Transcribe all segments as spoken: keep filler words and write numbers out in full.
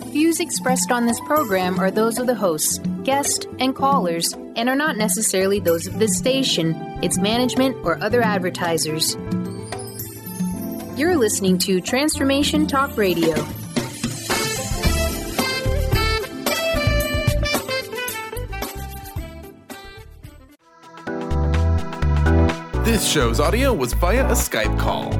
Views expressed on this program are those of the hosts, guests, and callers, and are not necessarily those of this station, its management, or other advertisers. You're listening to Transformation Talk Radio. This show's audio was via a Skype call.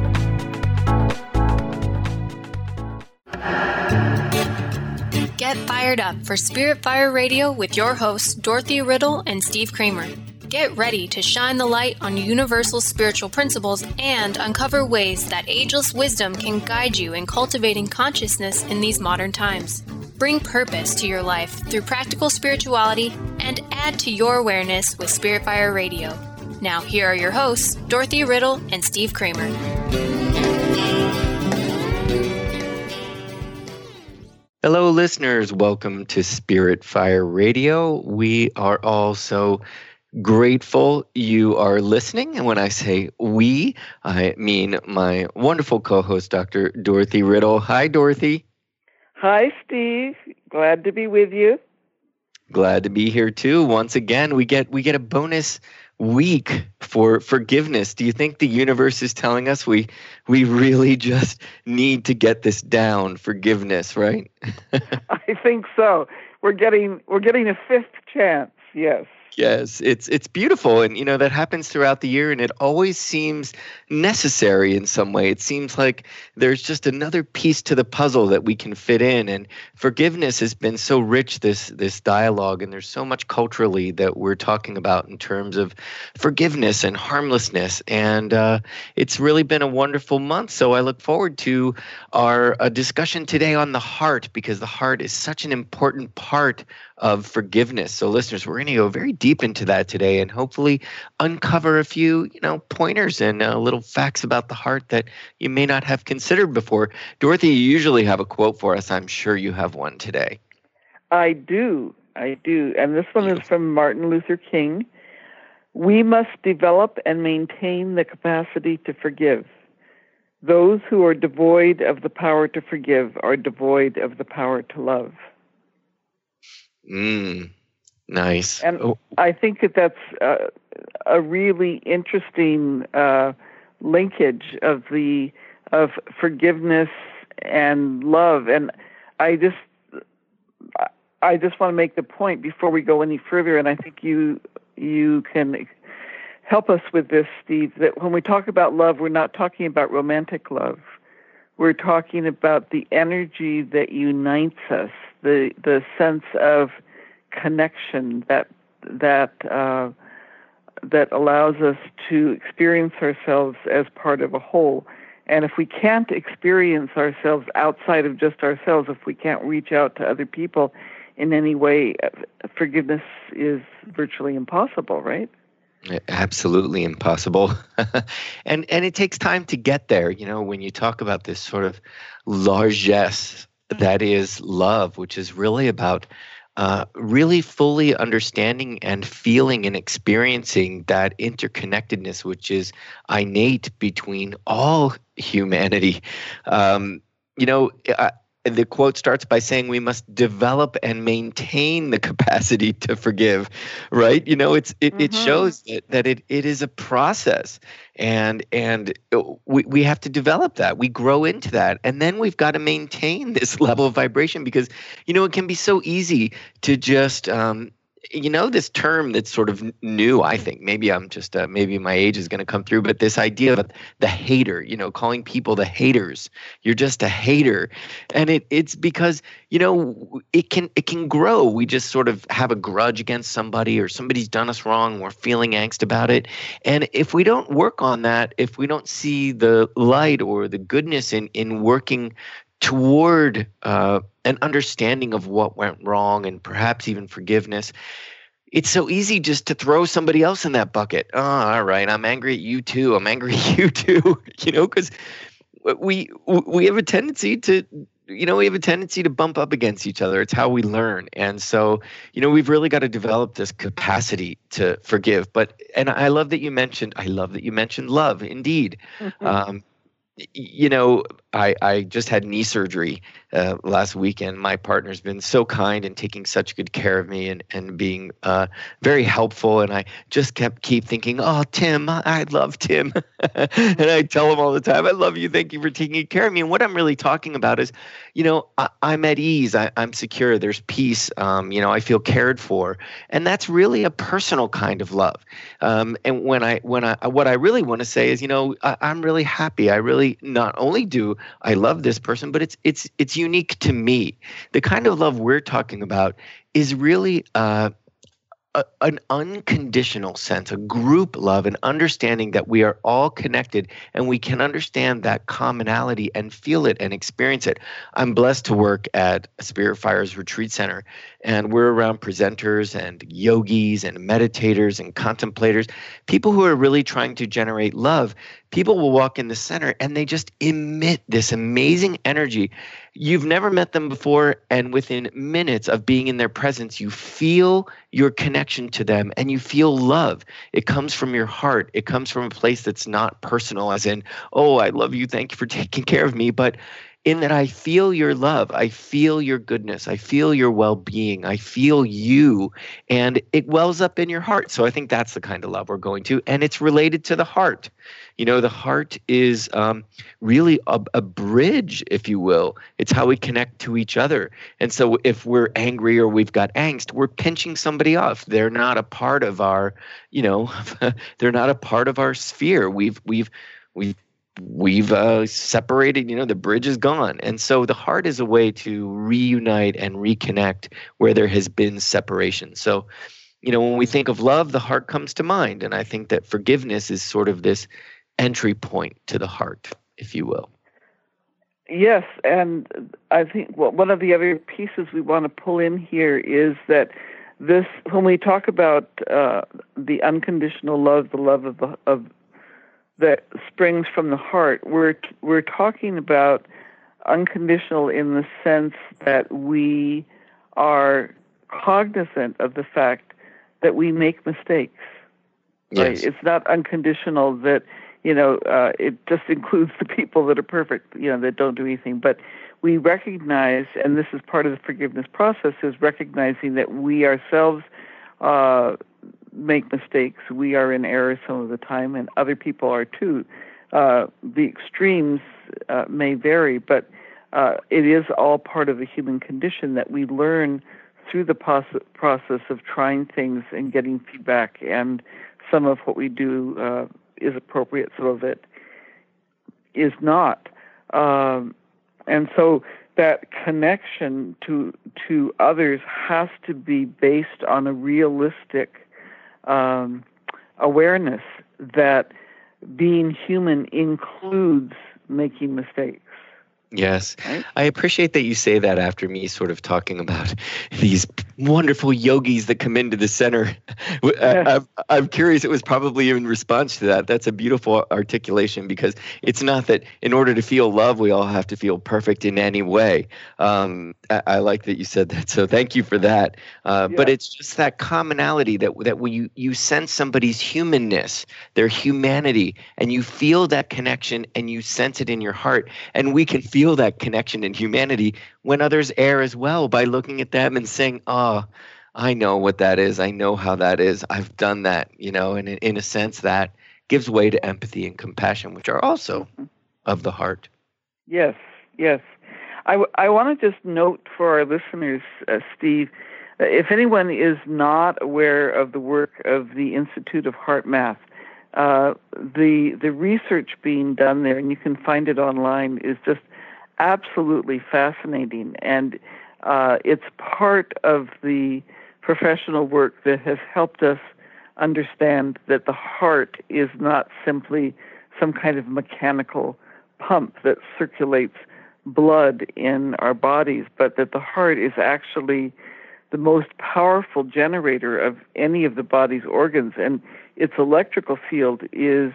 Get fired up for Spirit Fire Radio with your hosts, Dorothy Riddle and Steve Kramer. Get ready to shine the light on universal spiritual principles and uncover ways that ageless wisdom can guide you in cultivating consciousness in these modern times. Bring purpose to your life through practical spirituality and add to your awareness with Spirit Fire Radio. Now, here are your hosts, Dorothy Riddle and Steve Kramer. Hello, listeners. Welcome to Spirit Fire Radio. We are all so grateful you are listening. And when I say we, I mean my wonderful co-host, Doctor Dorothy Riddle. Hi, Dorothy. Hi, Steve. Glad to be with you. Glad to be here too. Once again, we get we get a bonus week for forgiveness. Do you think the universe is telling us we we really just need to get this down? Forgiveness, right? I think so. We're getting we're getting a fifth chance. Yes. Yes, it's it's beautiful, and you know that happens throughout the year, and it always seems necessary in some way. It seems like there's just another piece to the puzzle that we can fit in, and forgiveness has been so rich, this this dialogue, and there's so much culturally that we're talking about in terms of forgiveness and harmlessness, and uh, it's really been a wonderful month. So I look forward to our uh, discussion today on the heart, because the heart is such an important part of forgiveness. So listeners, we're going to go very deep into that today and hopefully uncover a few, you know, pointers and uh, little facts about the heart that you may not have considered before. Dorothy, you usually have a quote for us. I'm sure you have one today. I do. I do. And this one is from Martin Luther King. We must develop and maintain the capacity to forgive. Those who are devoid of the power to forgive are devoid of the power to love. Mm, nice. And oh. I think that that's uh, a really interesting uh, linkage of the of forgiveness and love. And I just I just want to make the point before we go any further. And I think you you can help us with this, Steve. That when we talk about love, we're not talking about romantic love. We're talking about the energy that unites us, the the sense of connection that that uh, that allows us to experience ourselves as part of a whole. And if we can't experience ourselves outside of just ourselves, if we can't reach out to other people in any way, forgiveness is virtually impossible, right? Absolutely impossible. and and it takes time to get there. You know, when you talk about this sort of largesse that is love, which is really about uh, really fully understanding and feeling and experiencing that interconnectedness, which is innate between all humanity. Um, you know, I, the quote starts by saying we must develop and maintain the capacity to forgive, right? You know, it's it, mm-hmm. it shows that, that it it is a process, and and we we have to develop that. We grow into that, and then we've got to maintain this level of vibration, because you know it can be so easy to just um, you know, this term that's sort of new, I think, maybe I'm just, uh, maybe my age is going to come through, but this idea of the hater, you know, calling people the haters, you're just a hater. And it it's because, you know, it can, it can grow. We just sort of have a grudge against somebody, or somebody's done us wrong. We're feeling angst about it. And if we don't work on that, if we don't see the light or the goodness in, in working toward uh, an understanding of what went wrong, and perhaps even forgiveness, it's so easy just to throw somebody else in that bucket. Oh, all right, I'm angry at you too. I'm angry at you too. You know, because we we have a tendency to, you know, we have a tendency to bump up against each other. It's how we learn. And so, you know, we've really got to develop this capacity to forgive. But, and I love that you mentioned, I love that you mentioned love, indeed. Mm-hmm. Um, you know, I, I just had knee surgery uh, last weekend. My partner's been so kind and taking such good care of me and, and being uh, very helpful. And I just kept keep thinking, oh, Tim, I love Tim. And I tell him all the time, I love you. Thank you for taking care of me. And what I'm really talking about is, you know, I, I'm at ease. I, I'm secure. There's peace. Um, you know, I feel cared for. And that's really a personal kind of love. Um, and when I, when I, what I really want to say is, you know, I, I'm really happy. I really not only do I love this person, but it's it's it's unique to me. The kind of love we're talking about is really uh, a, an unconditional sense, a group love, an understanding that we are all connected and we can understand that commonality and feel it and experience it. I'm blessed to work at Spirit Fire's Retreat Center, and we're around presenters and yogis and meditators and contemplators, people who are really trying to generate love. People will walk in the center and they just emit this amazing energy. You've never met them before, and within minutes of being in their presence, you feel your connection to them and you feel love. It comes from your heart. It comes from a place that's not personal, as in, oh, I love you, thank you for taking care of me, but in that I feel your love, I feel your goodness, I feel your well-being, I feel you, and it wells up in your heart. So I think that's the kind of love we're going to, and it's related to the heart. You know, the heart is um, really a, a bridge, if you will. It's how we connect to each other. And so if we're angry or we've got angst, we're pinching somebody off. They're not a part of our, you know, they're not a part of our sphere. We've, we've, we've, We've uh, separated, you know, the bridge is gone. And so the heart is a way to reunite and reconnect where there has been separation. So, you know, when we think of love, the heart comes to mind. And I think that forgiveness is sort of this entry point to the heart, if you will. Yes. And I think well, one of the other pieces we want to pull in here is that this, when we talk about uh, the unconditional love, the love of the, of that springs from the heart, we're we're talking about unconditional in the sense that we are cognizant of the fact that we make mistakes. Right? Yes. It's not unconditional that, you know, uh, it just includes the people that are perfect, you know, that don't do anything. But we recognize, and this is part of the forgiveness process, is recognizing that we ourselves uh, make mistakes. We are in error some of the time, and other people are too. Uh, the extremes uh, may vary, but uh, it is all part of the human condition that we learn through the pos- process of trying things and getting feedback. And some of what we do uh, is appropriate, some of it is not. Um, and so that connection to to others has to be based on a realistic Um, awareness that being human includes making mistakes. Yes. Right? I appreciate that you say that after me sort of talking about these wonderful yogis that come into the center. I, I'm, I'm curious, it was probably in response to that. That's a beautiful articulation, because it's not that in order to feel love, we all have to feel perfect in any way. Um, I, I like that you said that. So thank you for that. Uh, Yeah. But it's just that commonality that, that when you, you sense somebody's humanness, their humanity, and you feel that connection and you sense it in your heart. And we can feel that connection in humanity when others err as well, by looking at them and saying, oh, I know what that is. I know how that is. I've done that, you know, and in, in a sense that gives way to empathy and compassion, which are also of the heart. Yes, yes. I, w- I want to just note for our listeners, uh, Steve, uh, if anyone is not aware of the work of the Institute of Heart Math, uh, the the research being done there, and you can find it online, is just absolutely fascinating. And uh, it's part of the professional work that has helped us understand that the heart is not simply some kind of mechanical pump that circulates blood in our bodies, but that the heart is actually the most powerful generator of any of the body's organs. And its electrical field is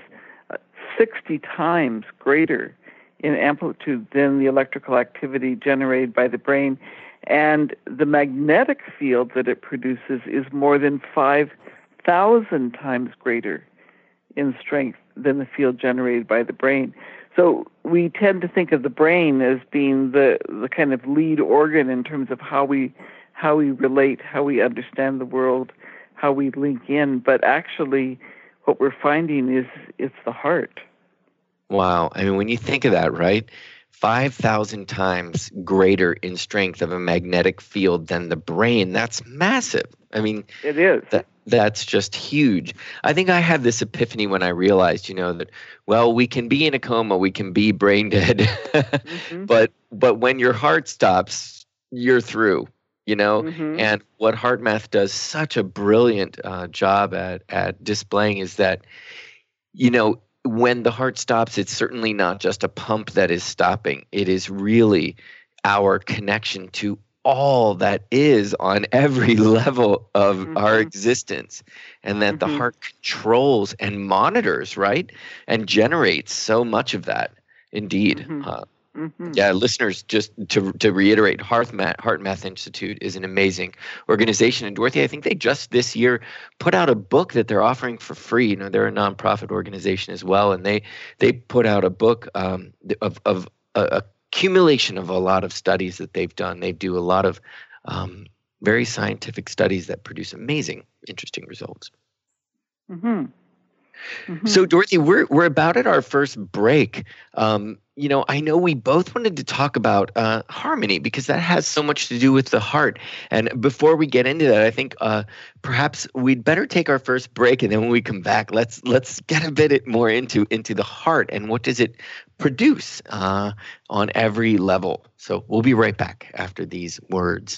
sixty times greater in amplitude than the electrical activity generated by the brain. And the magnetic field that it produces is more than five thousand times greater in strength than the field generated by the brain. so we tend to think of the brain as being the, the kind of lead organ in terms of how we how we relate, how we understand the world, how we link in. But actually, what we're finding is it's the heart. Wow. I mean, when you think of that, right? five thousand times greater in strength of a magnetic field than the brain. That's massive. I mean, it is. That, that's just huge. I think I had this epiphany when I realized, you know, that, well, we can be in a coma, we can be brain dead, mm-hmm. but but when your heart stops, you're through, you know? Mm-hmm. And what HeartMath does such a brilliant uh, job at at displaying is that, you know, when the heart stops, it's certainly not just a pump that is stopping. It is really our connection to all that is on every level of mm-hmm. our existence, and that mm-hmm. the heart controls and monitors, right? And generates so much of that. Indeed. Mm-hmm. Uh, mm-hmm. Yeah, listeners, just to to reiterate, HeartMath, HeartMath Institute is an amazing organization. And Dorothy, I think they just this year put out a book that they're offering for free. You know, they're a nonprofit organization as well, and they they put out a book um, of of a, a accumulation of a lot of studies that they've done. They do a lot of um, very scientific studies that produce amazing, interesting results. Mm-hmm. Mm-hmm. So, Dorothy, we're we're about at our first break. Um, you know, I know we both wanted to talk about uh, harmony because that has so much to do with the heart. And before we get into that, I think uh, perhaps we'd better take our first break, and then when we come back, let's let's get a bit more into into the heart and what does it produce uh, on every level. So we'll be right back after these words.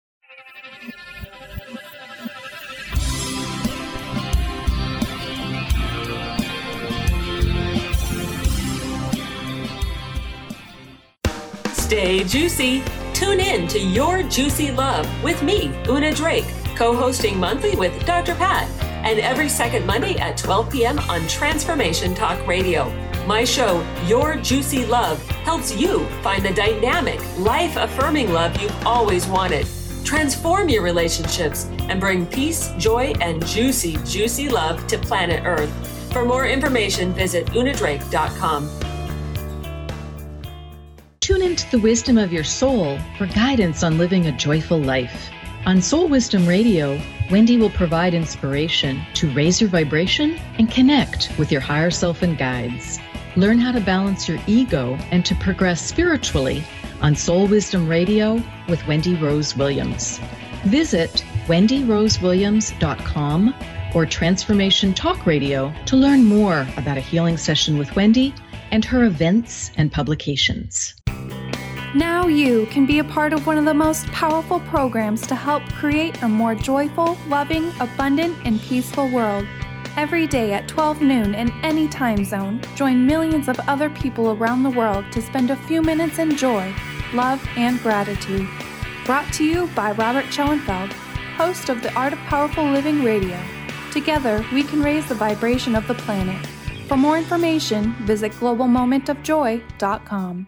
Stay juicy. Tune in to Your Juicy Love with me, Una Drake, co-hosting monthly with Doctor Pat, and every second Monday at twelve p.m. on Transformation Talk Radio. My show, Your Juicy Love, helps you find the dynamic, life-affirming love you've always wanted. Transform your relationships and bring peace, joy, and juicy, juicy love to planet Earth. For more information, visit una drake dot com. Tune into the wisdom of your soul for guidance on living a joyful life. On Soul Wisdom Radio, Wendy will provide inspiration to raise your vibration and connect with your higher self and guides. Learn how to balance your ego and to progress spiritually on Soul Wisdom Radio with Wendy Rose Williams. Visit wendy rose williams dot com or Transformation Talk Radio to learn more about a healing session with Wendy and her events and publications. Now you can be a part of one of the most powerful programs to help create a more joyful, loving, abundant, and peaceful world. Every day at twelve noon in any time zone, join millions of other people around the world to spend a few minutes in joy, love, and gratitude. Brought to you by Robert Schoenfeld, host of the Art of Powerful Living Radio. Together, we can raise the vibration of the planet. For more information, visit global moment of joy dot com.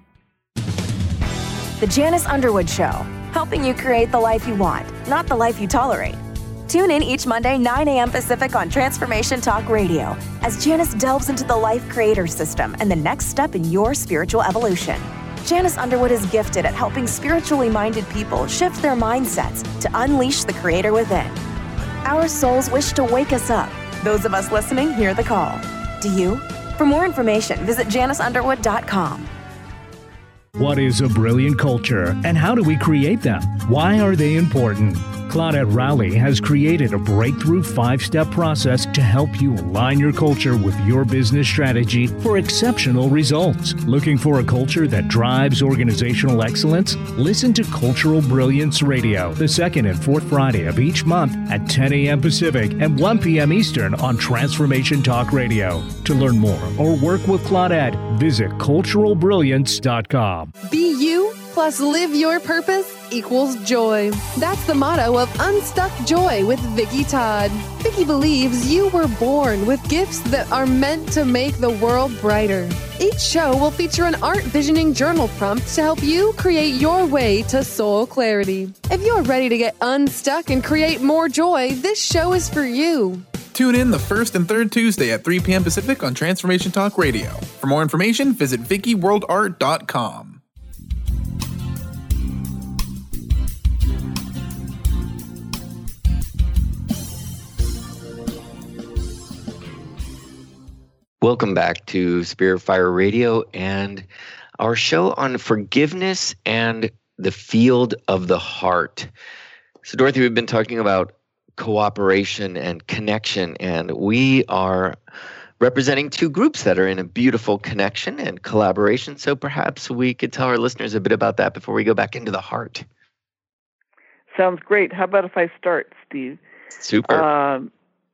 The Janice Underwood Show, helping you create the life you want, not the life you tolerate. Tune in each Monday, nine a.m. Pacific on Transformation Talk Radio, as Janice delves into the Life Creator System and the next step in your spiritual evolution. Janice Underwood is gifted at helping spiritually minded people shift their mindsets to unleash the Creator within. Our souls wish to wake us up. Those of us listening hear the call. Do you? For more information, visit janice underwood dot com. What is a brilliant culture, and how do we create them? Why are they important? Claudette Rowley has created a breakthrough five-step process to help you align your culture with your business strategy for exceptional results. Looking for a culture that drives organizational excellence? Listen to Cultural Brilliance Radio, the second and fourth Friday of each month at ten a.m. Pacific and one p.m. Eastern on Transformation Talk Radio. To learn more or work with Claudette, visit cultural brilliance dot com. Be you plus live your purpose equals joy. That's the motto of Unstuck Joy with Vicki Todd. Vicki believes you were born with gifts that are meant to make the world brighter. Each show will feature an art visioning journal prompt to help you create your way to soul clarity. If you're ready to get unstuck and create more joy, this show is for you. Tune in the first and third Tuesday at three p.m. Pacific on Transformation Talk Radio. For more information, visit vicky world art dot com. Welcome back to Spirit Fire Radio and our show on forgiveness and the field of the heart. So, Dorothy, we've been talking about cooperation and connection, and we are representing two groups that are in a beautiful connection and collaboration. So perhaps we could tell our listeners a bit about that before we go back into the heart. Sounds great. How about if I start, Steve? Super. Um,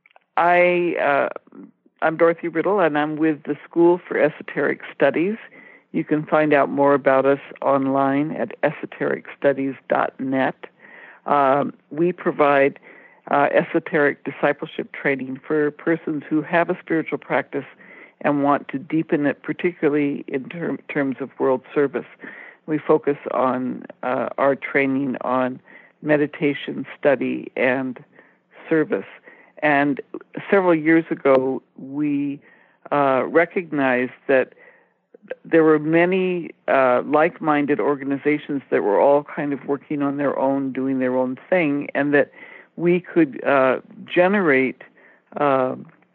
I... Uh, I'm Dorothy Riddle, and I'm with the School for Esoteric Studies. You can find out more about us online at esoteric studies dot net. Um, we provide uh, esoteric discipleship training for persons who have a spiritual practice and want to deepen it, particularly in ter- terms of world service. We focus on uh, our training on meditation, study, and service. And several years ago, we uh, recognized that there were many uh, like-minded organizations that were all kind of working on their own, doing their own thing, and that we could uh, generate uh,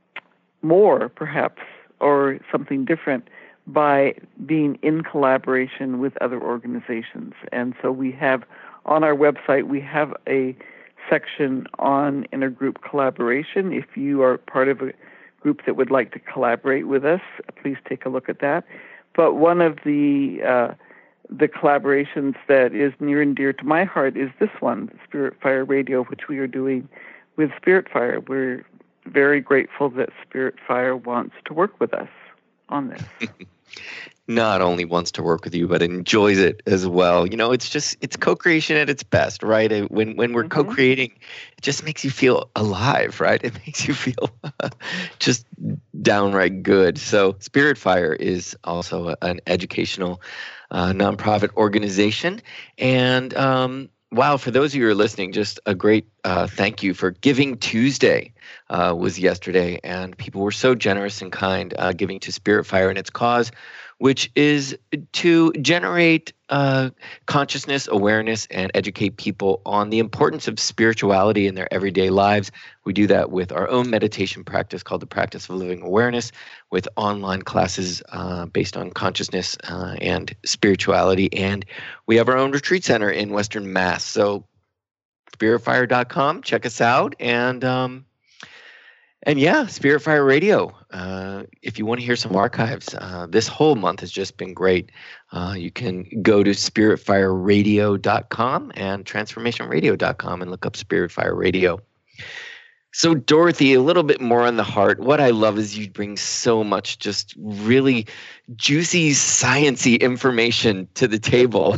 more, perhaps, or something different by being in collaboration with other organizations. And so we have, on our website, we have a section on intergroup collaboration. If you are part of a group that would like to collaborate with us, please take a look at that. But one of the uh, the collaborations that is near and dear to my heart is this one, Spirit Fire Radio, which we are doing with Spirit Fire. We're very grateful that Spirit Fire wants to work with us on this. Not only wants to work with you, but enjoys it as well. You know, it's just, it's co-creation at its best, right? When when we're mm-hmm. co-creating, it just makes you feel alive, right? It makes you feel just downright good. So Spirit Fire is also a, an educational uh, nonprofit organization. And um, wow, for those of you who are listening, just a great uh, thank you for Giving Tuesday uh, was yesterday. And people were so generous and kind uh, giving to Spirit Fire and its cause, which is to generate uh, consciousness, awareness, and educate people on the importance of spirituality in their everyday lives. We do that with our own meditation practice called the Practice of Living Awareness, with online classes uh, based on consciousness uh, and spirituality. And we have our own retreat center in Western Mass. So spirit fire dot com, check us out. And um, And yeah, Spirit Fire Radio. Uh, if you want to hear some archives, uh, this whole month has just been great. Uh, you can go to spirit fire radio dot com and transformation radio dot com and look up Spirit Fire Radio. So Dorothy, a little bit more on the heart. What I love is you bring so much just really juicy, science-y information to the table.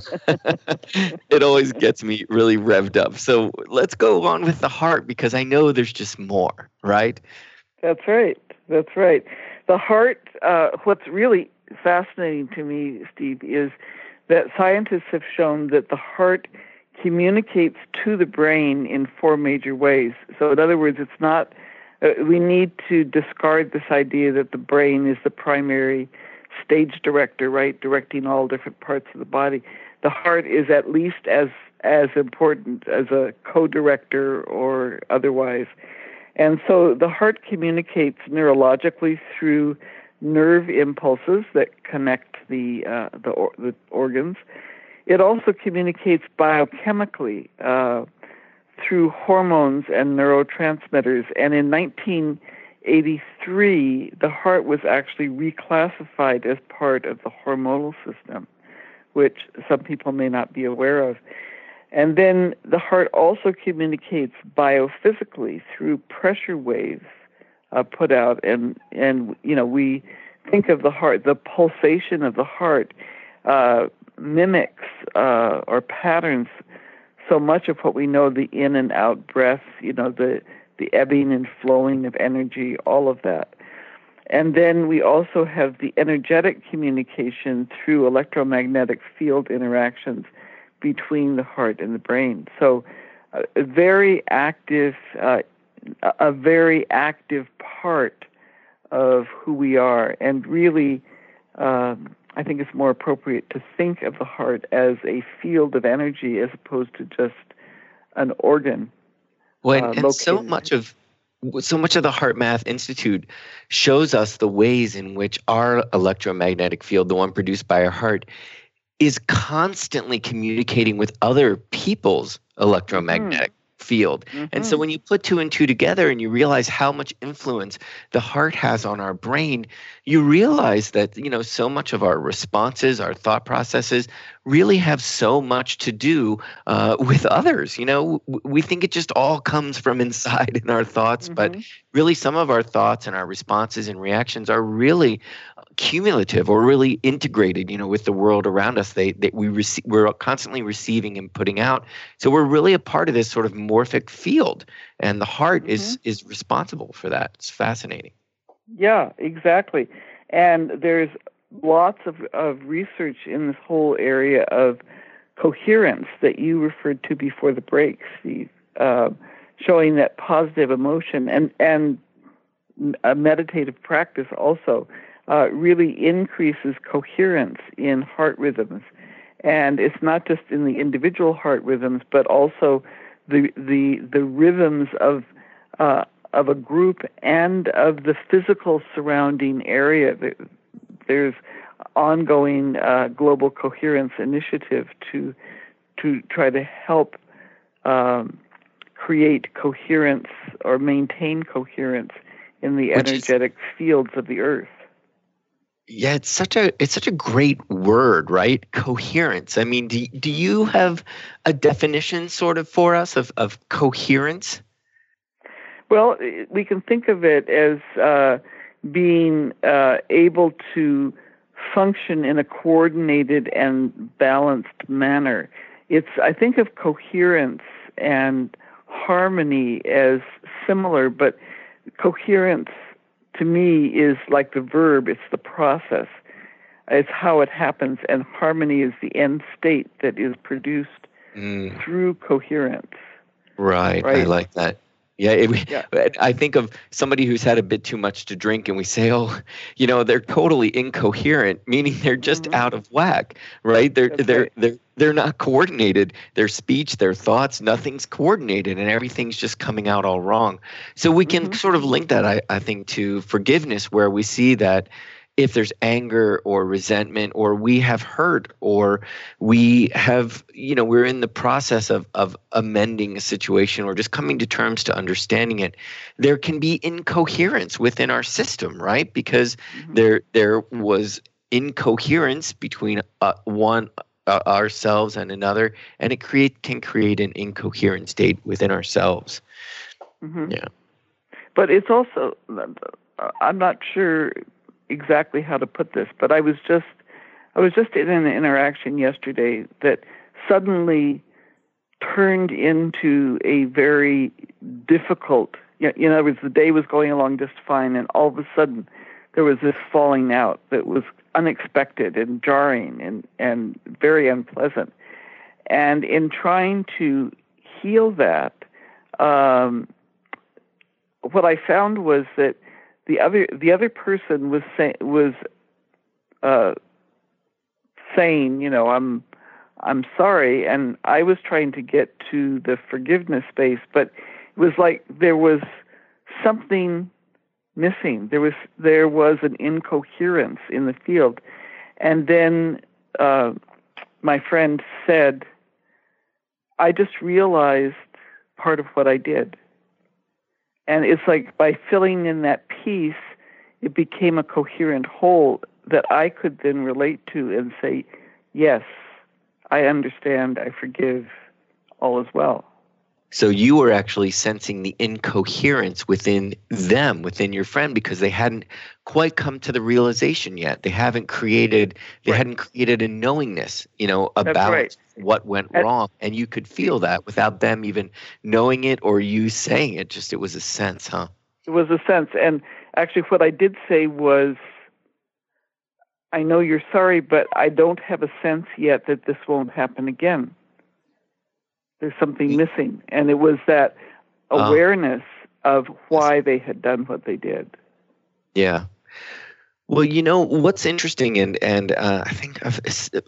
It always gets me really revved up. So let's go on with the heart, because I know there's just more, right? That's right. That's right. The heart, uh, what's really fascinating to me, Steve, is that scientists have shown that the heart communicates to the brain in four major ways. So in other words, it's not, uh, we need to discard this idea that the brain is the primary stage director, right, directing all different parts of the body. The heart is at least as as important as a co-director or otherwise. And so the heart communicates neurologically through nerve impulses that connect the uh, the, or, the organs. It also communicates biochemically uh, through hormones and neurotransmitters. And in nineteen eighty-three, the heart was actually reclassified as part of the hormonal system, which some people may not be aware of. And then the heart also communicates biophysically through pressure waves uh, put out. And, and, you know, we think of the heart, the pulsation of the heart uh, mimics uh, or patterns so much of what we know, the in and out breath, you know, the, the ebbing and flowing of energy, all of that. And then we also have the energetic communication through electromagnetic field interactions between the heart and the brain. So uh, a very active uh, a, a very active part of who we are. And really, um, I think it's more appropriate to think of the heart as a field of energy as opposed to just an organ. Well, uh, and, and so much of so much of the HeartMath Institute shows us the ways in which our electromagnetic field, the one produced by our heart, is constantly communicating with other people's electromagnetic mm-hmm. field. Mm-hmm. And so when you put two and two together and you realize how much influence the heart has on our brain, you realize that, you know, so much of our responses, our thought processes really have so much to do uh, with others. You know, w- we think it just all comes from inside in our thoughts, mm-hmm. but really some of our thoughts and our responses and reactions are really cumulative or really integrated, you know, with the world around us. They, they we receive, we're constantly receiving and putting out. So we're really a part of this sort of morphic field, and the heart mm-hmm. is is responsible for that. It's fascinating. Yeah, exactly. And there's lots of, of research in this whole area of coherence that you referred to before the break, Steve, uh, showing that positive emotion and, and a meditative practice also uh, really increases coherence in heart rhythms. And it's not just in the individual heart rhythms, but also the the the rhythms of uh, of a group and of the physical surrounding area. There's ongoing uh, global coherence initiative to to try to help um, create coherence or maintain coherence in the Which energetic is, fields of the earth. Yeah, it's such a it's such a great word, right? Coherence. I mean, do do you have a definition sort of for us of, of coherence? Well, we can think of it as uh, being uh, able to function in a coordinated and balanced manner. It's I think of coherence and harmony as similar, but coherence to me is like the verb, it's the process. It's how it happens, and harmony is the end state that is produced mm. through coherence. Right, right, I like that. Yeah, it, yeah, I think of somebody who's had a bit too much to drink, and we say, "Oh, you know, they're totally incoherent," meaning they're just mm-hmm. out of whack, right? They're That's they're right. they're they're not coordinated. Their speech, their thoughts, nothing's coordinated, and everything's just coming out all wrong. So we can mm-hmm. sort of link that, I, I think, to forgiveness, where we see that if there's anger or resentment, or we have hurt, or we have, you know, we're in the process of, of amending a situation or just coming to terms to understanding it, there can be incoherence within our system, right? Because mm-hmm. there there was incoherence between uh, one uh, ourselves and another, and it create can create an incoherent state within ourselves. Mm-hmm. Yeah. But it's also, I'm not sure exactly how to put this, but I was just I was just in an interaction yesterday that suddenly turned into a very difficult, you know, in other words, the day was going along just fine, and all of a sudden there was this falling out that was unexpected and jarring and, and very unpleasant. And in trying to heal that, um, what I found was that The other the other person was say, was uh, saying, you know, I'm I'm sorry, and I was trying to get to the forgiveness space, but it was like there was something missing. There was there was an incoherence in the field, and then uh, my friend said, I just realized part of what I did. And it's like by filling in that piece, it became a coherent whole that I could then relate to and say, yes, I understand, I forgive, all is well. So you were actually sensing the incoherence within them, within your friend, because they hadn't quite come to the realization yet. They haven't created, they right. hadn't created a knowingness, you know, about right. what went That's, wrong. And you could feel that without them even knowing it or you saying it. Just it was a sense, huh? It was a sense. And actually what I did say was, I know you're sorry, but I don't have a sense yet that this won't happen again. There's something missing. And it was that awareness of why they had done what they did. Yeah. Well, you know, what's interesting, and and uh, I think I've,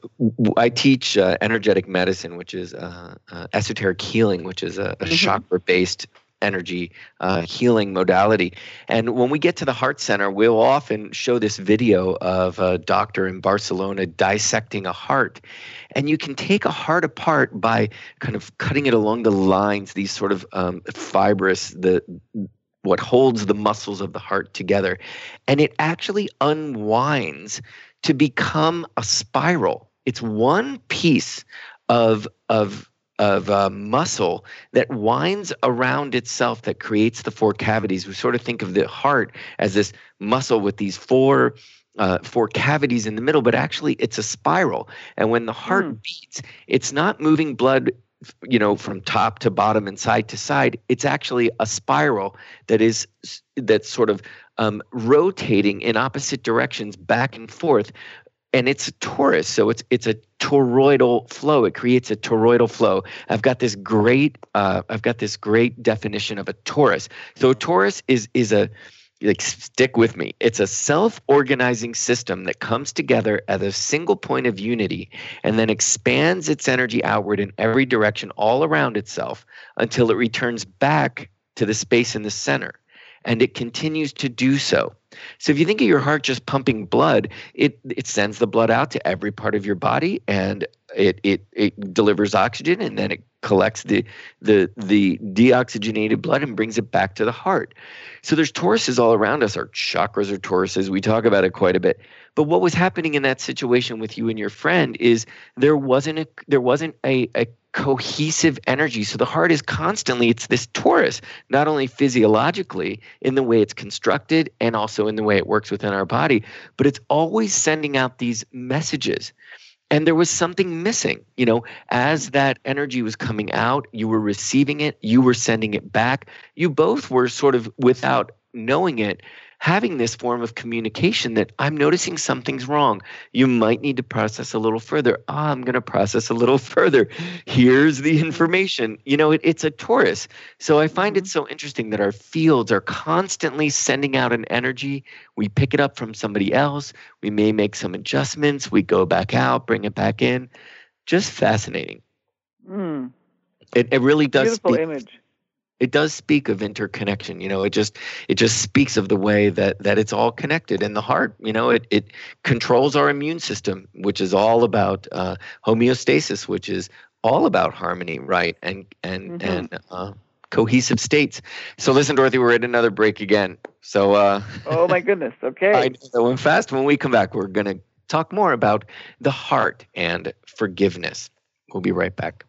I teach uh, energetic medicine, which is uh, uh, esoteric healing, which is a, a mm-hmm. chakra-based energy uh, healing modality. And when we get to the Heart Center, we'll often show this video of a doctor in Barcelona dissecting a heart. And you can take a heart apart by kind of cutting it along the lines, these sort of um, fibrous, the what holds the muscles of the heart together. And it actually unwinds to become a spiral. It's one piece of of of uh, muscle that winds around itself that creates the four cavities. We sort of think of the heart as this muscle with these four uh, four cavities in the middle, but actually it's a spiral. And when the heart mm. beats, it's not moving blood, you know, from top to bottom and side to side. It's actually a spiral that is that's sort of um, rotating in opposite directions back and forth. And it's a torus, so it's it's a toroidal flow. It creates a toroidal flow. I've got this great uh, I've got this great definition of a torus. So a torus is is a like stick with me. It's a self-organizing system that comes together at a single point of unity and then expands its energy outward in every direction all around itself until it returns back to the space in the center. And it continues to do so. So if you think of your heart just pumping blood, it it sends the blood out to every part of your body, and it it it delivers oxygen, and then it collects the the the deoxygenated blood and brings it back to the heart. So there's toruses all around us. Our chakras are toruses. We talk about it quite a bit. But what was happening in that situation with you and your friend is there wasn't a there wasn't a, a cohesive energy. So the heart is constantly, it's this torus, not only physiologically in the way it's constructed and also in the way it works within our body, but it's always sending out these messages. And there was something missing, you know, as that energy was coming out, you were receiving it, you were sending it back. You both were sort of, without knowing it, having this form of communication that I'm noticing something's wrong. You might need to process a little further. Ah, I'm going to process a little further. Here's the information. You know, it, it's a torus. So I find it so interesting that our fields are constantly sending out an energy. We pick it up from somebody else. We may make some adjustments. We go back out, bring it back in. Just fascinating. Mm. It, it really does. Beautiful speak, image. It does speak of interconnection. You know, it just it just speaks of the way that that it's all connected. And the heart, you know, it it controls our immune system, which is all about uh, homeostasis, which is all about harmony, right, and and mm-hmm. and uh, cohesive states. So listen, Dorothy, we're at another break again. So uh, oh my goodness, okay. I know that went fast. When we come back, we're going to talk more about the heart and forgiveness. We'll be right back.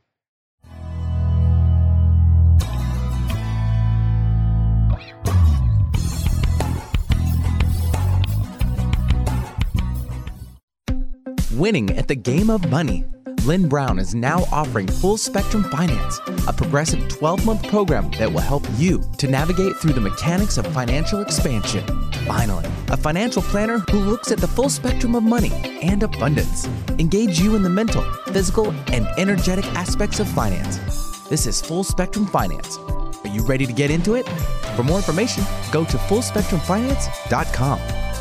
Winning at the game of money. Lynn Brown is now offering Full Spectrum Finance, a progressive twelve-month program that will help you to navigate through the mechanics of financial expansion. Finally, a financial planner who looks at the full spectrum of money and abundance. Engage you in the mental, physical, and energetic aspects of finance. This is Full Spectrum Finance. Are you ready to get into it? For more information, go to full spectrum finance dot com.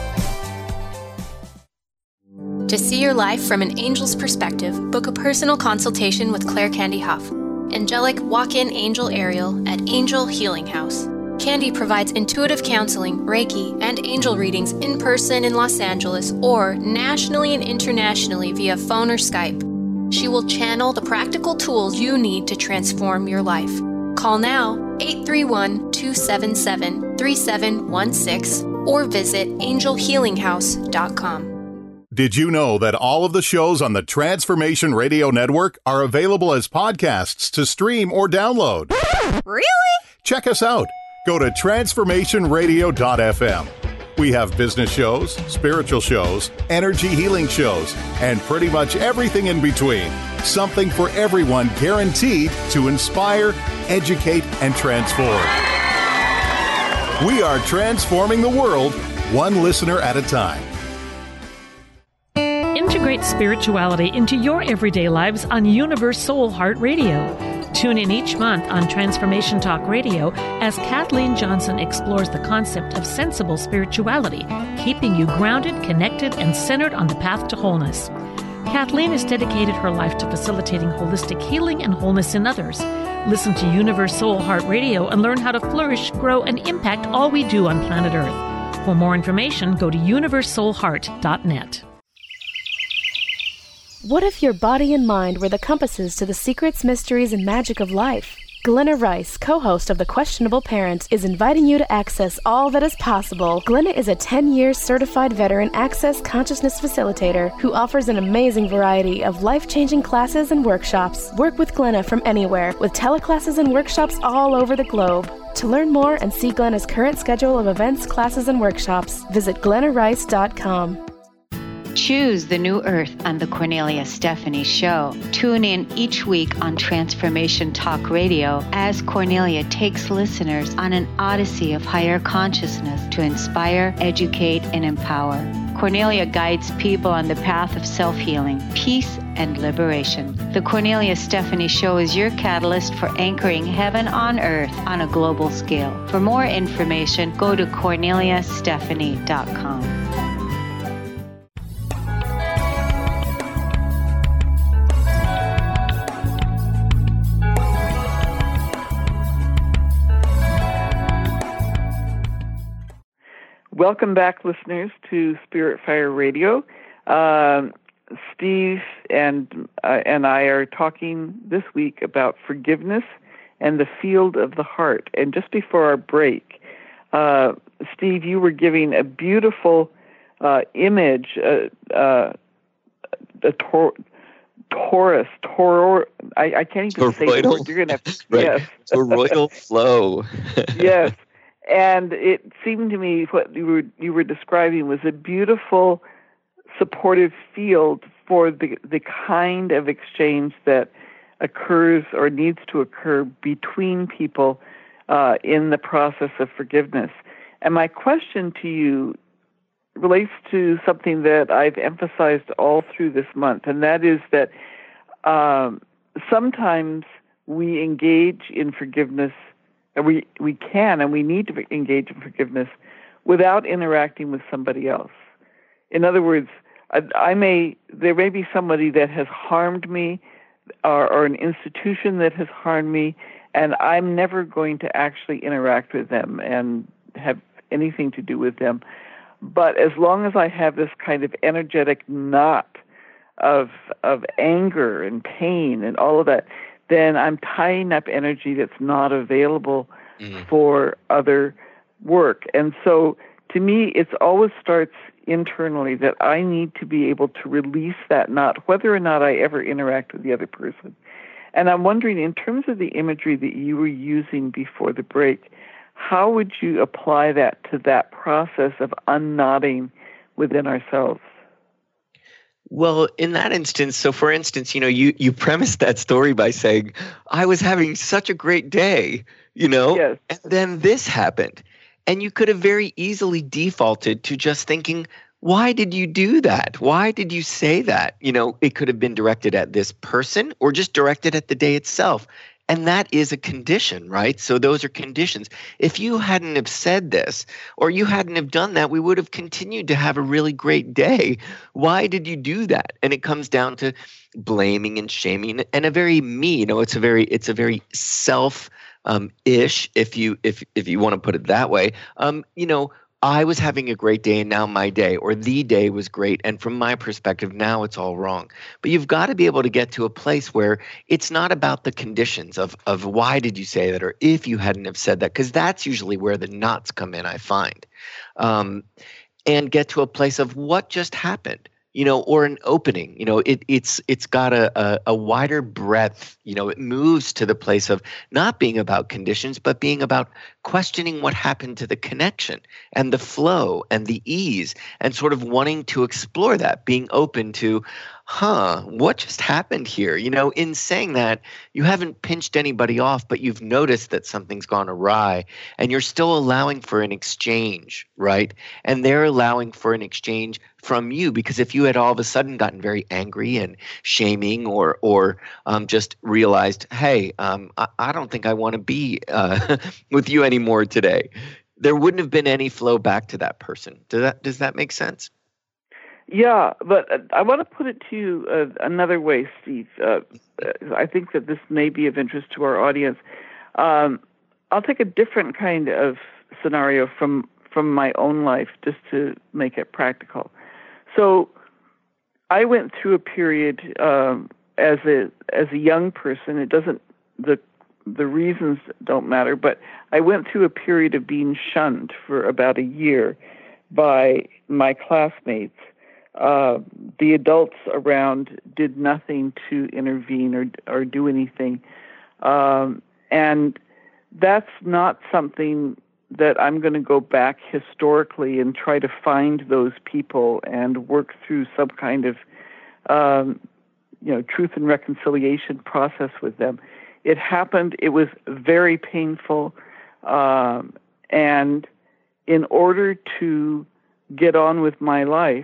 To see your life from an angel's perspective, book a personal consultation with Claire Candy Huff, angelic walk-in angel Ariel at Angel Healing House. Candy provides intuitive counseling, Reiki, and angel readings in person in Los Angeles or nationally and internationally via phone or Skype. She will channel the practical tools you need to transform your life. Call now, eight three one, two seven seven, three seven one six, or visit angel healing house dot com. Did you know that all of the shows on the Transformation Radio Network are available as podcasts to stream or download? Really? Check us out. Go to transformation radio dot f m. We have business shows, spiritual shows, energy healing shows, and pretty much everything in between. Something for everyone, guaranteed to inspire, educate, and transform. We are transforming the world, one listener at a time. Integrate spirituality into your everyday lives on Universe Soul Heart Radio. Tune in each month on Transformation Talk Radio as Kathleen Johnson explores the concept of sensible spirituality, keeping you grounded, connected, and centered on the path to wholeness. Kathleen has dedicated her life to facilitating holistic healing and wholeness in others. Listen to Universe Soul Heart Radio and learn how to flourish, grow, and impact all we do on planet Earth. For more information, go to universe soul heart dot net. What if your body and mind were the compasses to the secrets, mysteries, and magic of life? Glenna Rice, co-host of The Questionable Parent, is inviting you to access all that is possible. Glenna is a ten-year certified veteran Access Consciousness facilitator who offers an amazing variety of life-changing classes and workshops. Work with Glenna from anywhere, with teleclasses and workshops all over the globe. To learn more and see Glenna's current schedule of events, classes, and workshops, visit glenna rice dot com. Choose the new earth on the Cornelia Stephanie Show. Tune in each week on Transformation Talk Radio as Cornelia takes listeners on an odyssey of higher consciousness to inspire, educate, and empower. Cornelia guides people on the path of self-healing, peace, and liberation. The Cornelia Stephanie Show is your catalyst for anchoring heaven on earth on a global scale. For more information, go to cornelia stephanie dot com. Welcome back, listeners, to Spirit Fire Radio. Um, Steve and uh, and I are talking this week about forgiveness and the field of the heart. And just before our break, uh, Steve, you were giving a beautiful uh, image, uh, uh, a tor- Taurus, Tor. I, I can't even say the word. You're going to have to. Right. Yes. Toroidal flow. Yes. And it seemed to me what you were you were describing was a beautiful, supportive field for the the kind of exchange that occurs or needs to occur between people uh, in the process of forgiveness. And my question to you relates to something that I've emphasized all through this month, and that is that um, sometimes we engage in forgiveness. And we, we can and we need to engage in forgiveness without interacting with somebody else. In other words, I, I may there may be somebody that has harmed me or, or an institution that has harmed me, and I'm never going to actually interact with them and have anything to do with them. But as long as I have this kind of energetic knot of of anger and pain and all of that, then I'm tying up energy that's not available mm. for other work. And so to me, it always starts internally that I need to be able to release that knot, whether or not I ever interact with the other person. And I'm wondering, in terms of the imagery that you were using before the break, how would you apply that to that process of unknotting within ourselves? Well, in that instance, so for instance, you know, you, you premised that story by saying, I was having such a great day, you know, yes. And then this happened. And you could have very easily defaulted to just thinking, why did you do that? Why did you say that? You know, it could have been directed at this person or just directed at the day itself. And that is a condition, right? So those are conditions. If you hadn't have said this or you hadn't have done that, we would have continued to have a really great day. Why did you do that? And it comes down to blaming and shaming and a very me, you know, it's a very, it's a very self um, ish, if you, if, if you want to put it that way. Um, you know, I was having a great day and now my day or the day was great. And from my perspective, now it's all wrong. But you've got to be able to get to a place where it's not about the conditions of, of why did you say that or if you hadn't have said that, because that's usually where the knots come in, I find. Um, and get to a place of what just happened. You know, or an opening, you know, it, it's it's got a, a, a wider breadth, you know, it moves to the place of not being about conditions, but being about questioning what happened to the connection and the flow and the ease and sort of wanting to explore that, being open to, huh, what just happened here? You know, in saying that, you haven't pinched anybody off, but you've noticed that something's gone awry, and you're still allowing for an exchange, right? And they're allowing for an exchange from you, because if you had all of a sudden gotten very angry and shaming, or or um, just realized, hey, um, I, I don't think I want to be uh, with you anymore today, there wouldn't have been any flow back to that person. Does that does that make sense? Yeah, but uh, I want to put it to you uh, another way, Steve. Uh, I think that this may be of interest to our audience. Um, I'll take a different kind of scenario from from my own life, just to make it practical. So, I went through a period um, as a as a young person. It doesn't the the reasons don't matter, but I went through a period of being shunned for about a year by my classmates. Uh, the adults around did nothing to intervene or or do anything, um, and that's not something that I'm going to go back historically and try to find those people and work through some kind of um, you know truth and reconciliation process with them. It happened. It was very painful, um, and in order to get on with my life,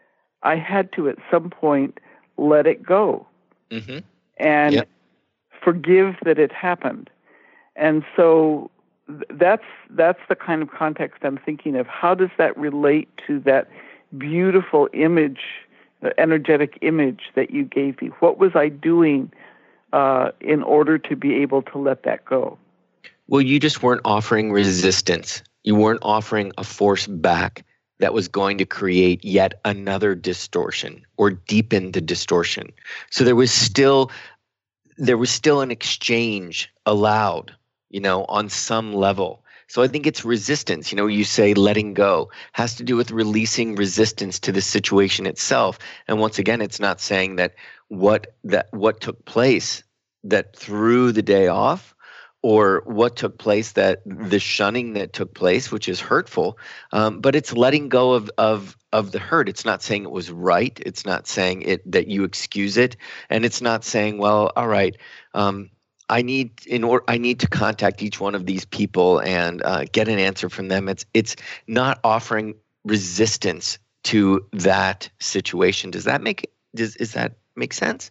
I had to, at some point, let it go mm-hmm. and yep. forgive that it happened. And so th- that's that's the kind of context I'm thinking of. How does that relate to that beautiful image, the energetic image that you gave me? What was I doing uh, in order to be able to let that go? Well, you just weren't offering resistance. You weren't offering a force back that was going to create yet another distortion or deepen the distortion. So there was still there was still an exchange allowed, you know, on some level. So I think it's resistance. You know, you say letting go has to do with releasing resistance to the situation itself. And once again, it's not saying that what that what took place that threw the day off, or what took place, that the shunning that took place, which is hurtful, um, but it's letting go of, of of the hurt. It's not saying it was right. It's not saying it that you excuse it, and it's not saying, well, all right, um, I need in or I need to contact each one of these people and uh, get an answer from them. It's it's not offering resistance to that situation. Does that make does does that make sense?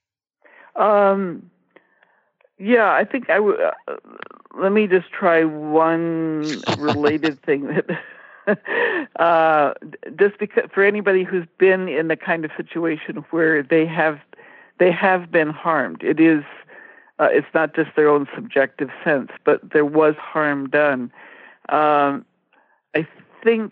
Um. Yeah, I think I would. Uh, let me just try one related thing that, uh, just because for anybody who's been in the kind of situation where they have, they have been harmed. It is, uh, it's not just their own subjective sense, but there was harm done. Um, I think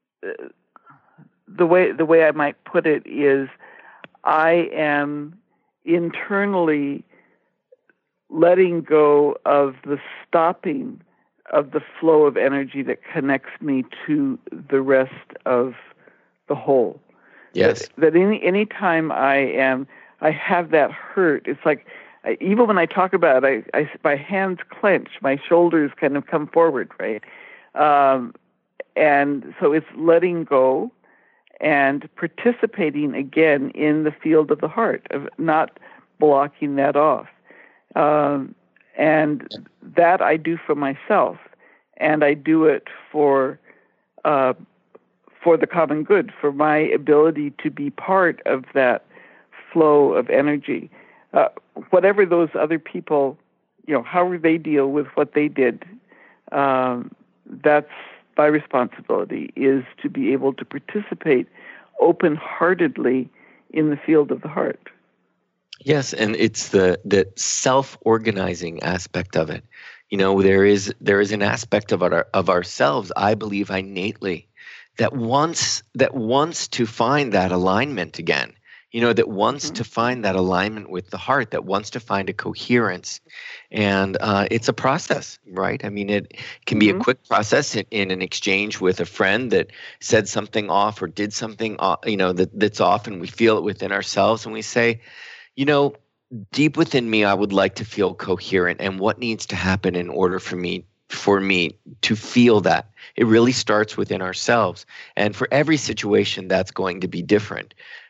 the way the way I might put it is, I am internally letting go of the stopping of the flow of energy that connects me to the rest of the whole. Yes. That, that any any time I am, I have that hurt. It's like, I, even when I talk about it, I, I, my hands clench, my shoulders kind of come forward, right? Um, and so it's letting go and participating again in the field of the heart, of not blocking that off. Um, and that I do for myself, and I do it for uh, for the common good, for my ability to be part of that flow of energy. Uh, whatever those other people, you know, however they deal with what they did, um, that's my responsibility, is to be able to participate open-heartedly in the field of the heart. Yes, and it's the the self-organizing aspect of it. You know, there is there is an aspect of our of ourselves, I believe innately, that wants that wants to find that alignment again. You know, that wants mm-hmm. to find that alignment with the heart, that wants to find a coherence. And uh, it's a process, right? I mean, it can be mm-hmm. a quick process in, in an exchange with a friend that said something off or did something, off, you know, that, that's off, and we feel it within ourselves, and we say, you know, deep within me, I would like to feel coherent, and what needs to happen in order for me for me to feel that? It really starts within ourselves. And for every situation, that's going to be different.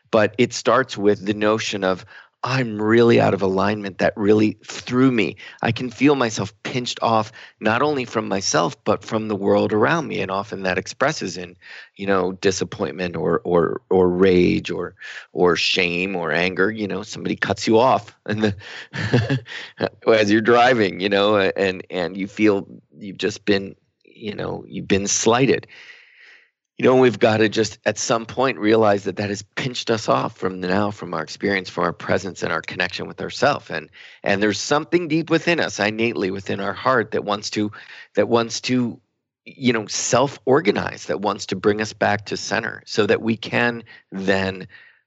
But it starts with the notion of, I'm really out of alignment. That really threw me. I can feel myself pinched off, not only from myself, but from the world around me. And often that expresses in, you know, disappointment or or or rage or or shame or anger. You know, somebody cuts you off and the, as you're driving, you know, and and you feel you've just been, you know, you've been slighted. You know, we've got to just at some point realize that that has pinched us off from now, from our experience, from our presence and our connection with ourselves. And and there's something deep within us, innately within our heart, that wants to that wants to, you know, self-organize, that wants to bring us back to center, so that we can then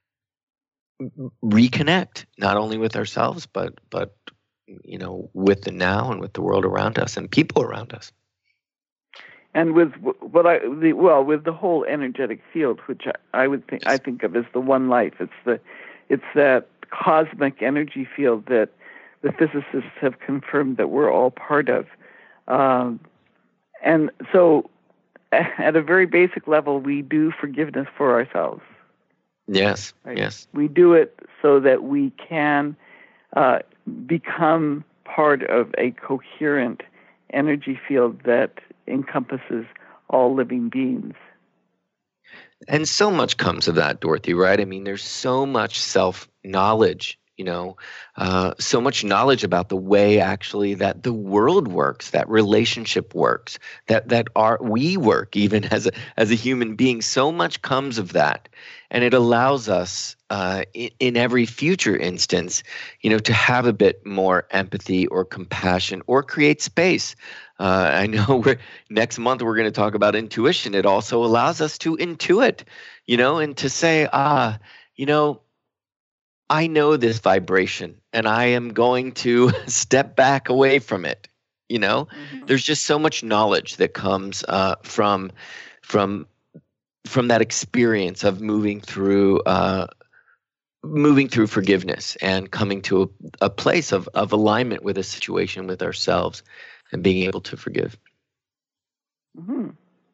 reconnect not only with ourselves, but but you know, with the now and with the world around us and people around us. And with what I the, well, with the whole energetic field, which I, I would think I think of as the one life. It's the it's that cosmic energy field that the physicists have confirmed that we're all part of. Um, and so, at a very basic level, we do forgiveness for ourselves. Yes. Right? Yes. We do it so that we can uh, become part of a coherent energy field that encompasses all living beings. And so much comes of that, Dorothy, right? I mean, there's so much self-knowledge, you know, uh, so much knowledge about the way actually that the world works, that relationship works, that that our we work even as a as a human being. So much comes of that, and it allows us uh, in, in every future instance, you know, to have a bit more empathy or compassion or create space. Uh, I know we're, next month we're going to talk about intuition. It also allows us to intuit, you know, and to say, ah, you know, I know this vibration and I am going to step back away from it. You know, mm-hmm. There's just so much knowledge that comes uh, from from from that experience of moving through uh, moving through forgiveness and coming to a, a place of, of alignment with a situation, with ourselves, and being able to forgive. Mm-hmm.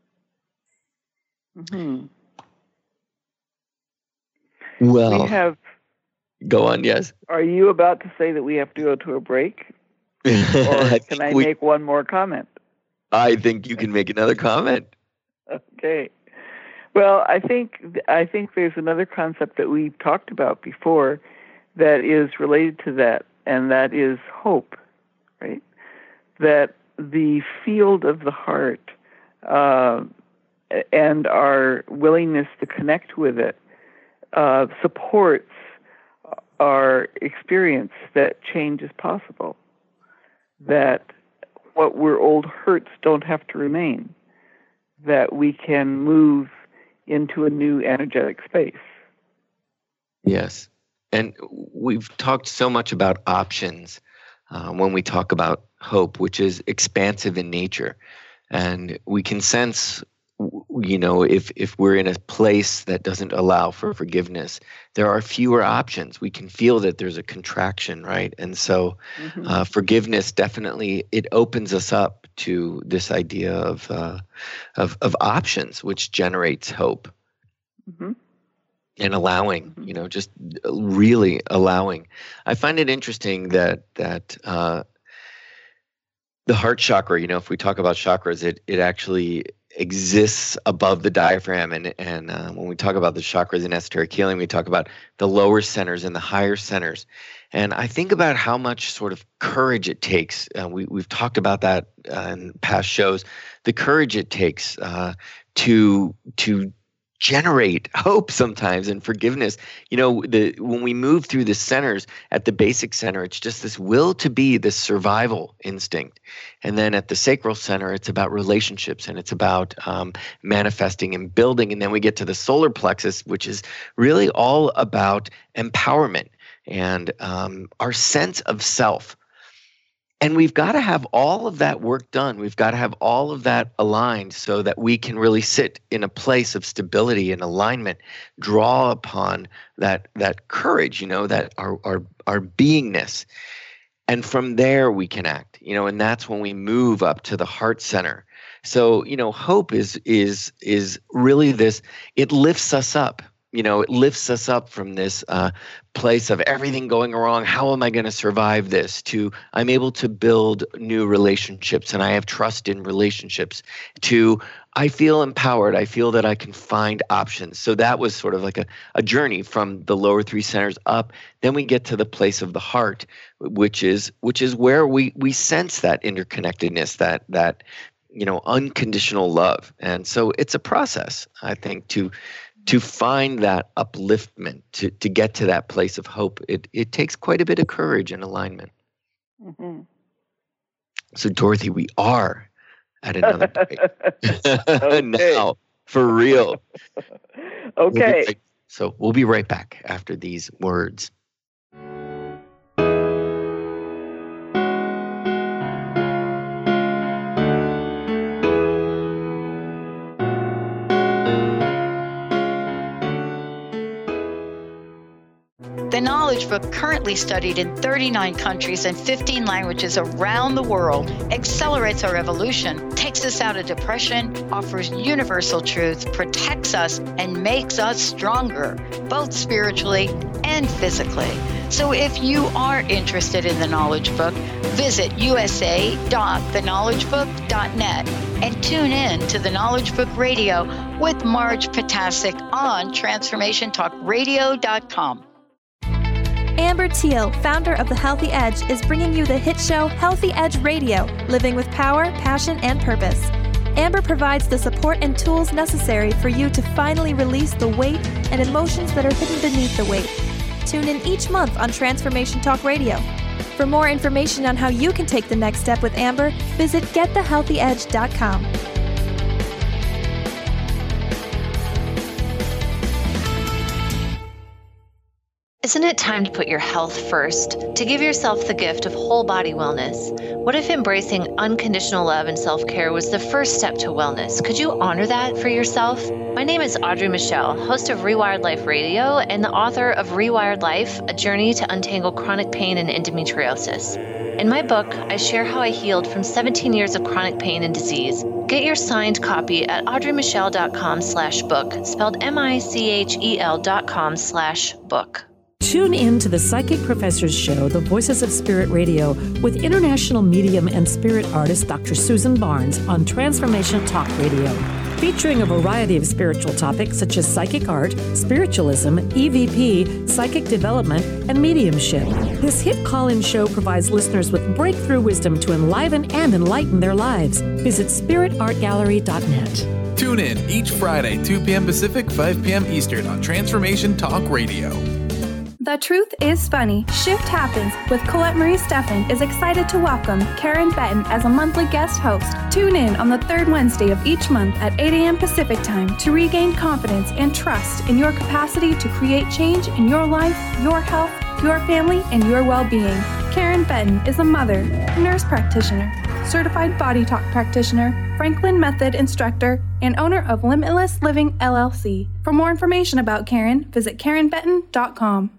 Mm-hmm. Well, we have. Go on, yes. Are you about to say that we have to go to a break? Or I can I we, make one more comment? I think you can make another comment. Okay. Well, I think I think there's another concept that we've talked about before that is related to that, and that is hope, right? That the field of the heart uh, and our willingness to connect with it uh, supports our experience that change is possible, that what were old hurts don't have to remain, that we can move into a new energetic space. Yes. And we've talked so much about options uh, when we talk about hope, which is expansive in nature. And we can sense, you know, if if we're in a place that doesn't allow for forgiveness, there are fewer options. We can feel that there's a contraction, right? And so mm-hmm. uh, forgiveness definitely, it opens us up to this idea of uh, of, of options, which generates hope. Mm-hmm. And allowing, you know, just really allowing. I find it interesting that that uh, the heart chakra, you know, if we talk about chakras, it it actually exists above the diaphragm. And and uh, when we talk about the chakras in esoteric healing, we talk about the lower centers and the higher centers. And I think about how much sort of courage it takes. Uh, we we've talked about that uh, in past shows. The courage it takes uh, to to generate hope sometimes and forgiveness. You know, the when we move through the centers, at the basic center, it's just this will to be, this survival instinct. And then at the sacral center, it's about relationships and it's about um, manifesting and building. And then we get to the solar plexus, which is really all about empowerment and um, our sense of self. And we've got to have all of that work done. We've got to have all of that aligned so that we can really sit in a place of stability and alignment, draw upon that that courage, you know, that our our our beingness. And from there we can act, you know, and that's when we move up to the heart center. So, you know, hope is is is really this, it lifts us up. you know, it lifts us up from this uh, place of everything going wrong. How am I going to survive this? To I'm able to build new relationships and I have trust in relationships. To I feel empowered. I feel that I can find options. So that was sort of like a, a journey from the lower three centers up. Then we get to the place of the heart, which is which is where we we sense that interconnectedness, that that you know unconditional love. And so it's a process, I think, to to find that upliftment, to, to get to that place of hope. It it takes quite a bit of courage and alignment. Mm-hmm. So, Dorothy, we are at another break. Now, for real. Okay. We'll right, so we'll be right back after these words. The Knowledge Book, currently studied in thirty-nine countries and fifteen languages around the world, accelerates our evolution, takes us out of depression, offers universal truth, protects us, and makes us stronger, both spiritually and physically. So if you are interested in the Knowledge Book, visit u s a dot the knowledge book dot net and tune in to the Knowledge Book Radio with Marge Potasic on transformation talk radio dot com. Amber Teal, founder of The Healthy Edge, is bringing you the hit show Healthy Edge Radio, living with power, passion, and purpose. Amber provides the support and tools necessary for you to finally release the weight and emotions that are hidden beneath the weight. Tune in each month on Transformation Talk Radio. For more information on how you can take the next step with Amber, visit get the healthy edge dot com. Isn't it time to put your health first, to give yourself the gift of whole body wellness? What if embracing unconditional love and self-care was the first step to wellness? Could you honor that for yourself? My name is Audrey Michelle, host of Rewired Life Radio and the author of Rewired Life, A Journey to Untangle Chronic Pain and Endometriosis. In my book, I share how I healed from seventeen years of chronic pain and disease. Get your signed copy at audrey michelle dot com slash book, spelled M I C H E L dot com slash book. Tune in to the Psychic Professors Show, The Voices of Spirit Radio, with international medium and spirit artist Doctor Susan Barnes on Transformation Talk Radio, featuring a variety of spiritual topics such as psychic art, spiritualism, E V P, psychic development, and mediumship. This hit call-in show provides listeners with breakthrough wisdom to enliven and enlighten their lives. Visit spirit art gallery dot net. Tune in each Friday, two p.m. Pacific, five p.m. Eastern on Transformation Talk Radio. The Truth is Funny. Shift Happens with Colette Marie Steffen is excited to welcome Karen Benton as a monthly guest host. Tune in on the third Wednesday of each month at eight a.m. Pacific Time to regain confidence and trust in your capacity to create change in your life, your health, your family, and your well-being. Karen Benton is a mother, nurse practitioner, certified body talk practitioner, Franklin Method instructor, and owner of Limitless Living L L C. For more information about Karen, visit karen benton dot com.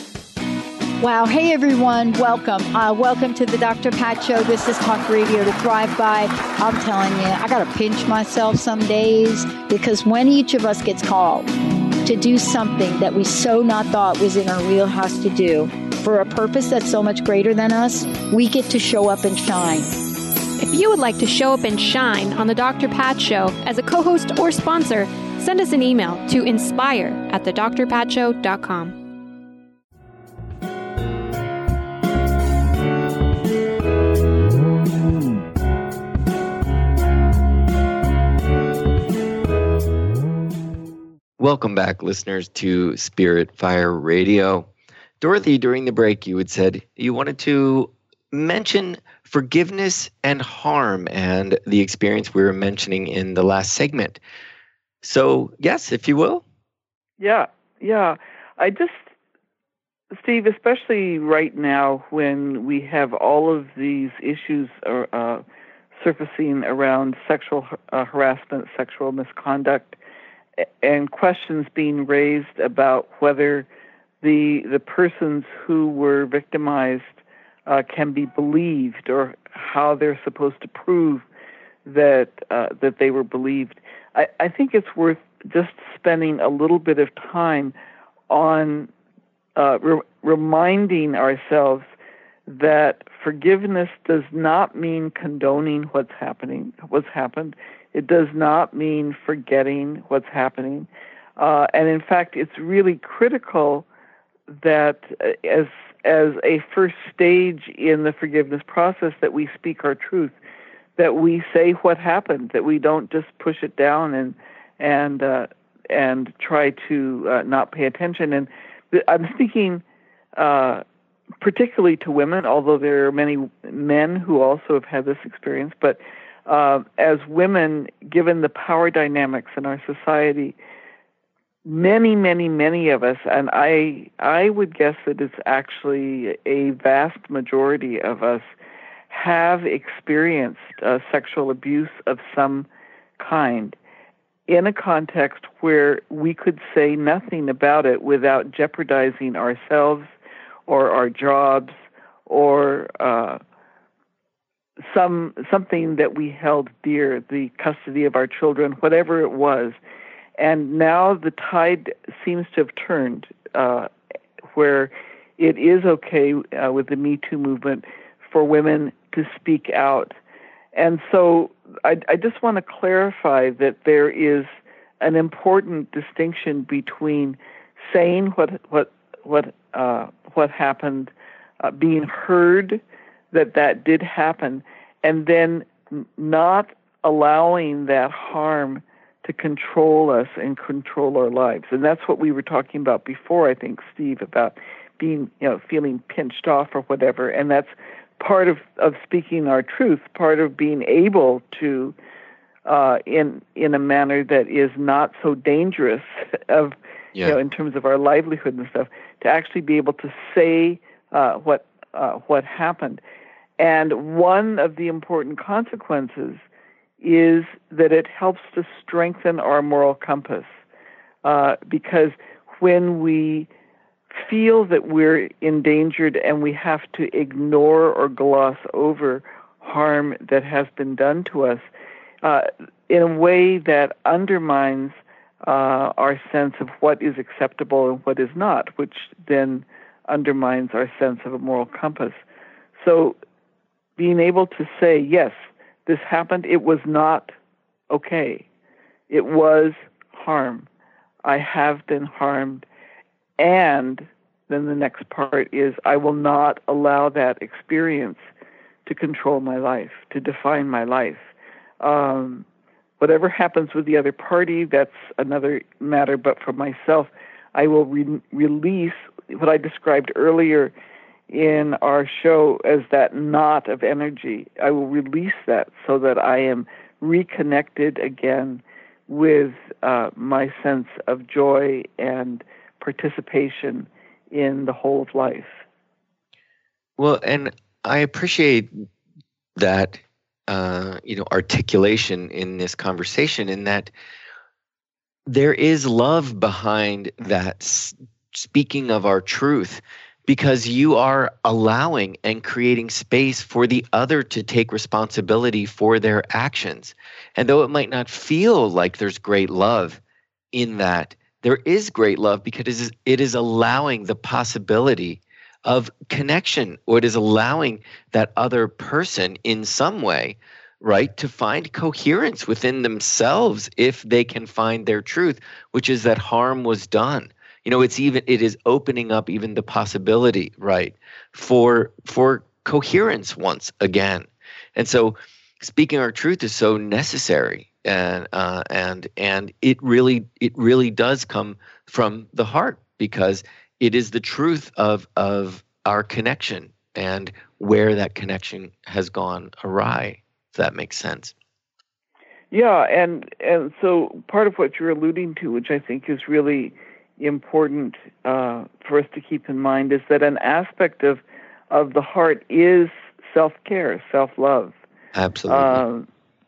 Wow. Hey, everyone. Welcome. Uh, welcome to the Doctor Pat Show. This is Talk Radio to Thrive By. I'm telling you, I got to pinch myself some days because when each of us gets called to do something that we so not thought was in our wheelhouse to do for a purpose that's so much greater than us, we get to show up and shine. If you would like to show up and shine on the Doctor Pat Show as a co-host or sponsor, send us an email to inspire at the dr pat show dot com. Welcome back, listeners, to Spirit Fire Radio. Dorothy, during the break, you had said you wanted to mention forgiveness and harm and the experience we were mentioning in the last segment. So, yes, if you will. Yeah, yeah. I just, Steve, especially right now when we have all of these issues uh, surfacing around sexual uh, harassment, sexual misconduct, and questions being raised about whether the the persons who were victimized uh, can be believed or how they're supposed to prove that uh, that they were believed. I, I think it's worth just spending a little bit of time on uh, re- reminding ourselves that forgiveness does not mean condoning what's happening, what's happened. It does not mean forgetting what's happening. Uh, and in fact, it's really critical that as as a first stage in the forgiveness process that we speak our truth, that we say what happened, that we don't just push it down and and uh, and try to uh, not pay attention. And th- I'm speaking uh, particularly to women, although there are many men who also have had this experience. But uh, as women, given the power dynamics in our society, many, many, many of us, and I I would guess that it's actually a vast majority of us, have experienced uh, sexual abuse of some kind in a context where we could say nothing about it without jeopardizing ourselves or our jobs or uh, some something that we held dear, the custody of our children, whatever it was. And now the tide seems to have turned, uh, where it is okay uh, with the Me Too movement for women to speak out. And so I, I just want to clarify that there is an important distinction between saying what what what uh, what happened, uh, being heard that that did happen, and then not allowing that harm to control us and control our lives. And that's what we were talking about before, I think, Steve, about being, you know, feeling pinched off or whatever. And that's part of, of speaking our truth, part of being able to, uh, in in a manner that is not so dangerous of, yeah. you know, in terms of our livelihood and stuff, to actually be able to say uh, what uh, what happened. And one of the important consequences is that it helps to strengthen our moral compass, uh, because when we feel that we're endangered and we have to ignore or gloss over harm that has been done to us, uh, in a way that undermines uh, our sense of what is acceptable and what is not, which then undermines our sense of a moral compass. So being able to say, yes, this happened, it was not okay. It was harm. I have been harmed. And then the next part is, I will not allow that experience to control my life, to define my life. Um, whatever happens with the other party, that's another matter. But for myself, I will re- release what I described earlier in our show as that knot of energy. I will release that so that I am reconnected again with uh, my sense of joy and participation in the whole of life. Well, and I appreciate that, uh, you know, articulation in this conversation, in that there is love behind that s- speaking of our truth, because you are allowing and creating space for the other to take responsibility for their actions. And though it might not feel like there's great love in that, there is great love because it is, it is allowing the possibility of connection, or it is allowing that other person in some way, right, to find coherence within themselves if they can find their truth, which is that harm was done. You know, it's even it is opening up even the possibility, right, for for coherence once again. And so, speaking our truth is so necessary, and uh, and and it really it really does come from the heart, because it is the truth of of our connection and where that connection has gone awry. If that makes sense. Yeah, and and so part of what you're alluding to, which I think is really important uh, for us to keep in mind, is that an aspect of of the heart is self-care, self-love. Absolutely. Um,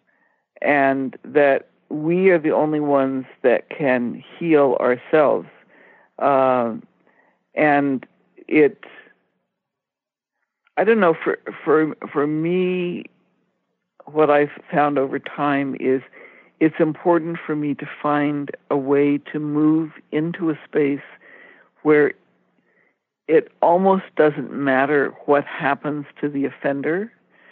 and that we are the only ones that can heal ourselves. Um, and it, I don't know, for for for me, what I've found over time is it's important for me to find a way to move into a space where it almost doesn't matter what happens to the offender.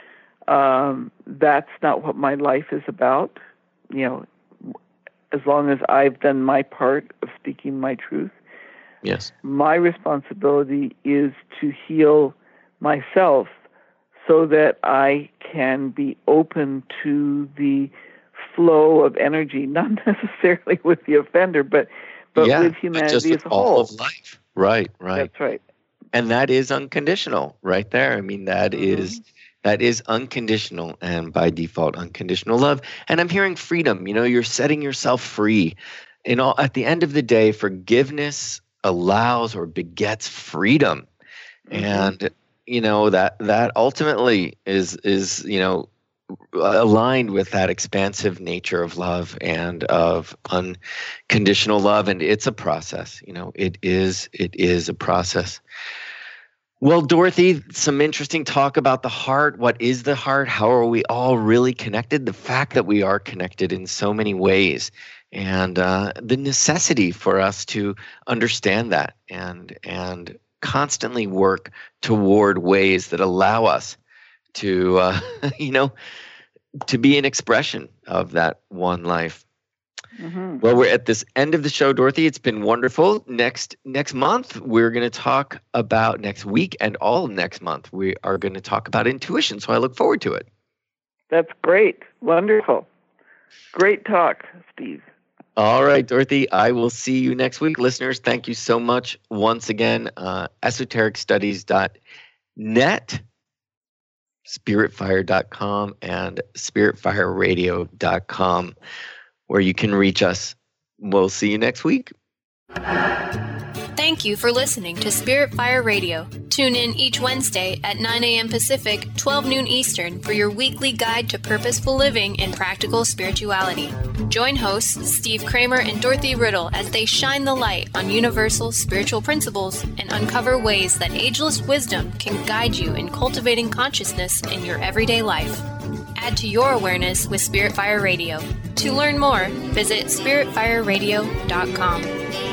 Um, that's not what my life is about. You know, as long as I've done my part of speaking my truth. Yes. My responsibility is to heal myself so that I can be open to the flow of energy, not necessarily with the offender, but but yeah, with humanity just with as a all whole. of life. Right, right. That's right. And that is unconditional right there. I mean, that Mm-hmm. is that is unconditional and by default unconditional love. And I'm hearing freedom. You know, you're setting yourself free. In all, at the end of the day, forgiveness allows or begets freedom. Mm-hmm. And you know, that that ultimately is is, you know, aligned with that expansive nature of love and of unconditional love. And it's a process. You know, it is it is a process. Well, Dorothy, some interesting talk about the heart. What is the heart? How are we all really connected? The fact that we are connected in so many ways, and uh, the necessity for us to understand that and and constantly work toward ways that allow us to, uh, you know, to be an expression of that one life. Mm-hmm. Well, we're at this end of the show, Dorothy. It's been wonderful. Next next month, we're going to talk about next week and all of next month. We are going to talk about intuition. So I look forward to it. That's great. Wonderful. Great talk, Steve. All right, Dorothy, I will see you next week. Listeners, thank you so much once again. Uh, esoteric studies dot net, spirit fire dot com, and spirit fire radio dot com, where you can reach us. We'll see you next week. Thank you for listening to Spirit Fire Radio. Tune in each Wednesday at nine a.m. Pacific, twelve noon Eastern for your weekly guide to purposeful living and practical spirituality. Join hosts Steve Kramer and Dorothy Riddle as they shine the light on universal spiritual principles and uncover ways that ageless wisdom can guide you in cultivating consciousness in your everyday life. Add to your awareness with Spirit Fire Radio. To learn more, visit spirit fire radio dot com.